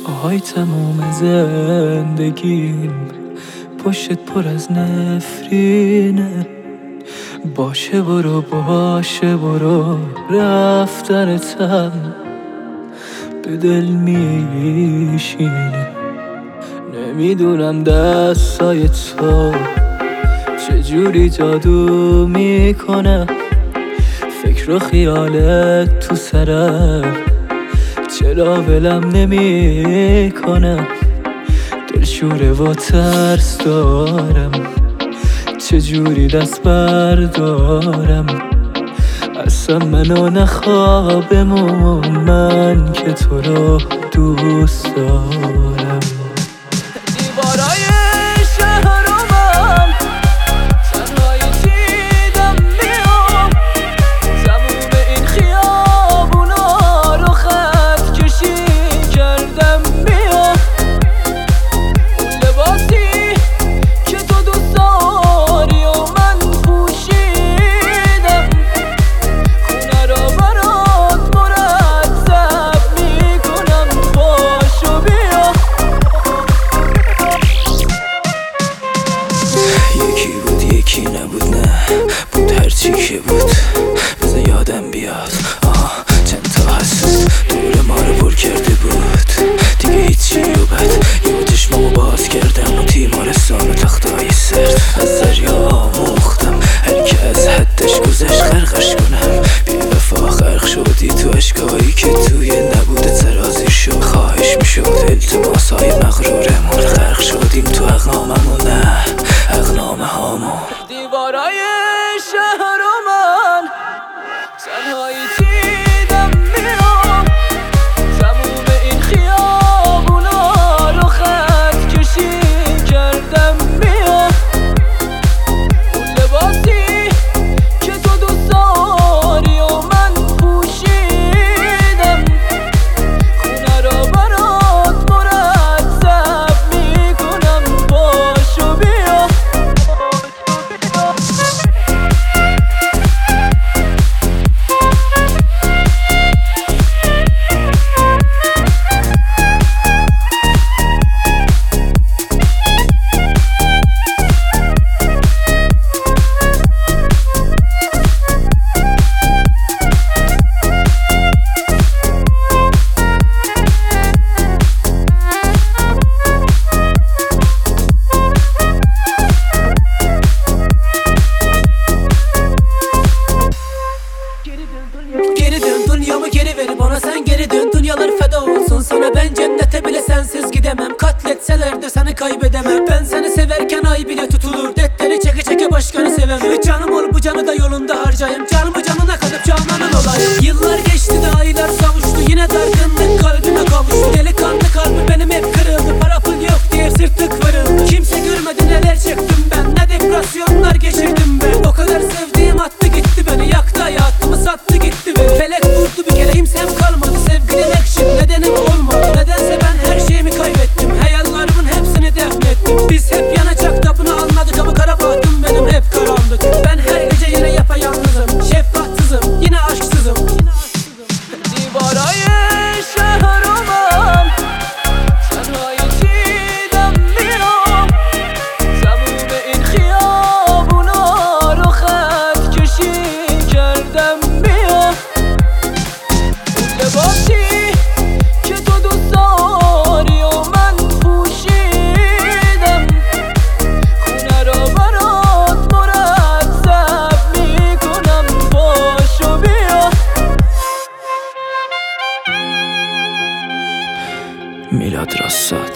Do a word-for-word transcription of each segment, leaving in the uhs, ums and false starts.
آهای تموم زندگیم پشتت پر از نفرینه. باشه برو باشه برو رفتنتم به دل میشینه. نمیدونم دستای تو چجوری جادو میکنه. فکر و خیالت تو سرم چرا ولم نمیکنه. دلشوره و ترس دارم چجوری دست بردارم. اصلا منو نخواه بمون من که تو رو دوست دارم. دیوارای شهر و من تنهایی دیدم میام. تموم این خیابونا رو خط کشی کردم میام. اون لباسی که تو دوست داری و من پوشیدم. خونه رو برات مرتب میکنم باشو بیا. یکی بود یکی نبود نه بود هرچی که بود بذار یادم بیاد. آه چند تا حسود دور ما رو پر کرده بود دیگه هیچی و بد. یه چشمامو باز کردم و تیمارستان و تختای سرد. از دریا آموختم هر که از حدش گذشت غرقش کنم. بی وفا غرق شدی تو اشکایی که توی نبوده ترازی شد. خواهش میشد التماسای مغرورمون غرق شدیم تو اقناممون نه اقنامه هامون. دیوارای شهر و من تنهایی دیدم میام. تموم این خیابونا رو خط کشی کردم میام. اون لباسی که تو دوست داری و من پوشیدم. خونه رو برات مرتب میکنم باشو بیا. Geri dön dünyamı geri ver bana sen geri dön. Dünyalar feda olsun sana ben cennete bile sensiz gidemem. Katletseler de seni kaybedemem. Ben seni severken ay bile tutulur. Dertleri çeke çeke başkanı sevemem. Canım ol bu canı da yolunda harcayayım. Canımı canına katıp cananın olayım. Yıllar geçti de aylar savuştu. Yine dargınlık kalbime kavuştu. Delikanlı kalbi benim hep kırıldı. Para pul yok diye sırtık varıldı. Kimse görmedi neler çektim ben. Ne depresyonlar geçirdim ben. O kadar sevdiğim attı gitti beni. Yaktı hayatımı sattı gitti beni. Felek vurdu bir kere kimsem kalmadı. Sevgilim ekşim nedenim olmadı. Nedense ben her şeyimi kaybettim. Hayallerimin hepsini defnettim. Biz hep yanacak da bunu anladık ama kara bahtım benim hep karanlık. Ben her gece yine yapayalnızım. Şefkatsızım yine aşksızım. دیوارای شهر و من تنهایی دیدم میام. تموم این خیابونا رو خط کشی کردم میام. اون لباسی که تو دوست داری و من پوشیدم. خونه رو برات مرتب میکنم باشو بیا. میلاد راساد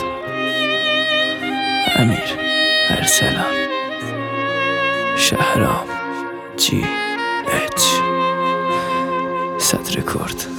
امیر ارسلان شهرام جی اچ صدر کرد.